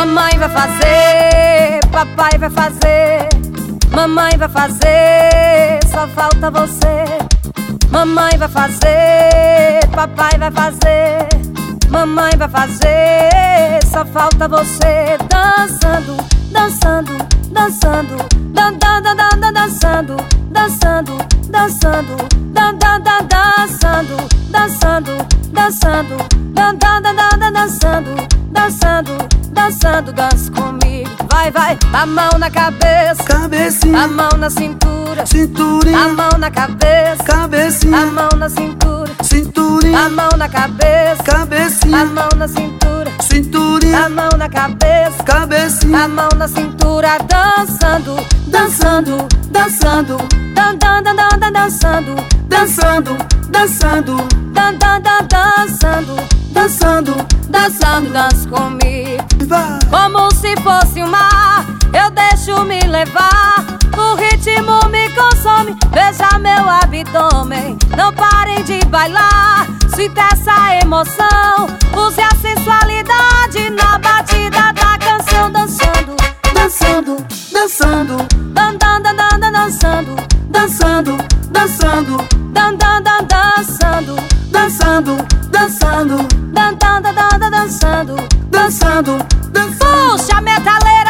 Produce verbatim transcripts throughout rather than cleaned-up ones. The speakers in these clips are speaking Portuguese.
Mamãe vai fazer, papai vai fazer. Mamãe vai fazer, só falta você. Mamãe vai fazer, papai vai fazer. Mamãe vai fazer, só falta você. Dançando, dançando, dançando, dan dan dan dan dan dançando, dançando, dançando, dan dan dan dançando, dançando, dançando, dan dan dan dan dan dançando, dançando, dançando, dança comigo. Vai, vai, a mão na cabeça, cabecinha, a mão na cintura, cinturinha, a mão na cabeça, cabecinha, a mão na cintura, cinturinha, a mão na cabeça, cabecinha, a mão na cintura, cinturinha, a mão na cabeça, cabecinha, a mão na cintura, dançando, dançando, dançando, dan dan dan dan dan dançando, dançando, dançando, dan dan dan dançando, dançando, dançando, dança comigo. vai. Como se fosse um mar, eu deixo me levar. O ritmo me consome, veja meu abdômen. Não parem de bailar, sinta essa emoção. Use a sensualidade na batida da canção. Dançando, Dançando, dançando, dan dan dan dan dan dançando, dançando, dançando, dan dan dan dançando, dançando, dançando, dan dan dan dan dan dançando. dançando, dançando. Puxa, metaleira!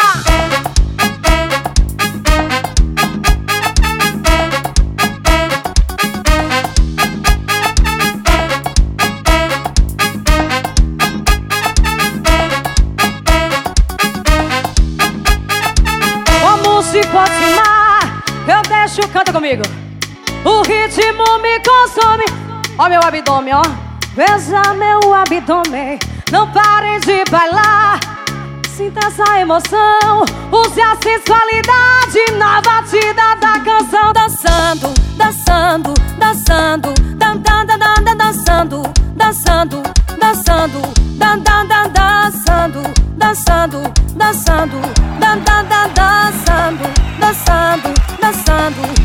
Como se fosse mar, eu deixo, canta comigo. O ritmo me consome. Ó meu abdômen, ó. Veja meu abdômen. Não parem de bailar, sinta essa emoção. Use a sensualidade na batida da canção. Dançando, dançando, dançando, dan dan dan dan dan dançando, dançando, dançando, dan dan dan dançando, dançando, dançando, dan dan dan dançando, dançando, dançando.